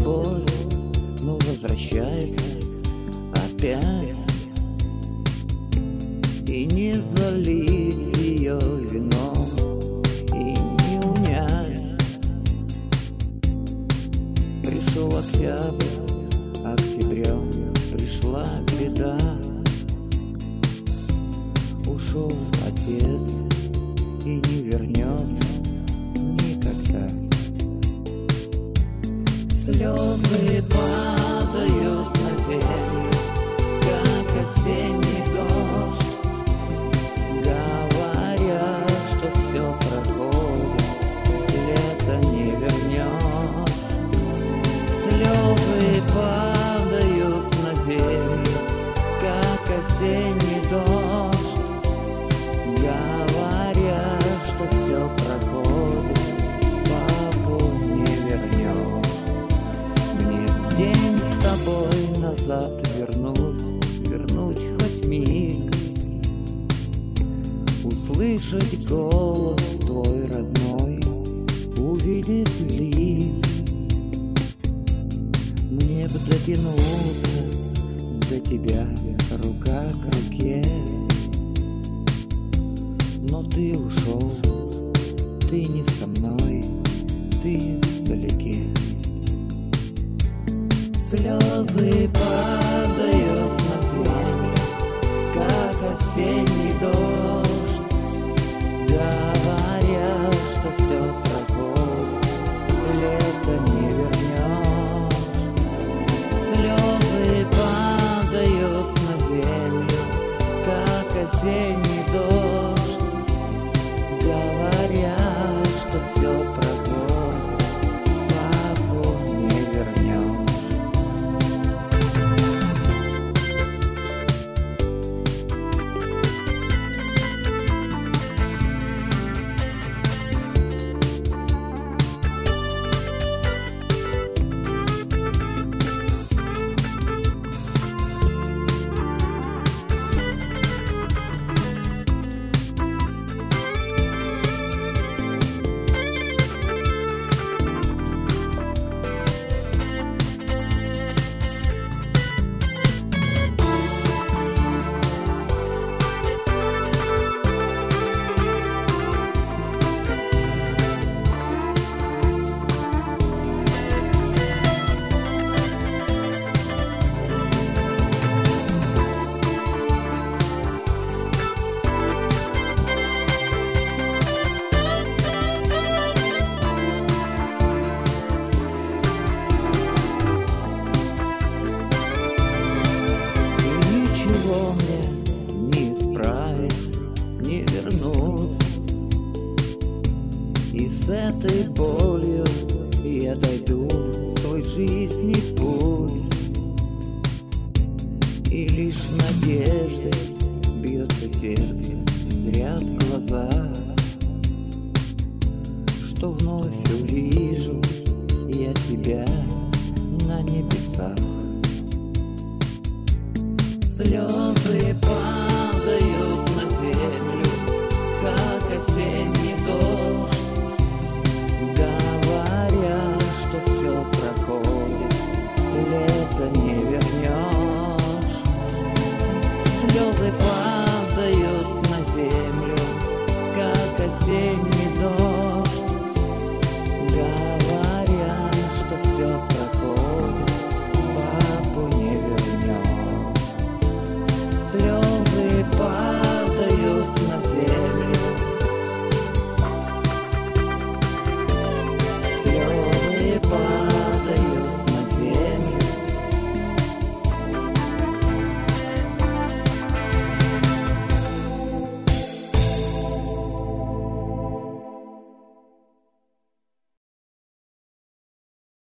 боль, но возвращается опять. И не залить ее вином, и не унять. Пришел октябрь, октябрем пришла беда. Ушел отец и не вернется никогда. Слезы падают на землю, как осенний дождь, говоря, что все проходит, лето не вернешь. Слезы падают на землю, как осенний дождь, говоря, что все проходит, папу не вернешь. Мне день с тобой назад вернуть хоть миг, услышать голос твой родной, увидеть лик. Мне бы дотянуться до тебя, рука к руке, но ты ушел, ты не со мной, ты вдалеке. Слезы падают на землю, как осенний дождь, говоря, что все проходит, лето не вернешь. Слезы падают на землю, как осенний дождь, говоря, что все проходит, папу не вернешь. Ничего мне не исправить, не вернуться, и с этой болью я дойду свой жизненный путь. И лишь надеждой бьется сердце, зрят глаза, что вновь увижу я тебя на небесах. Слезы падают на землю, как осенний дождь, говоря, что все проходит, лето не вернешь. Слезы падают на землю, как осенний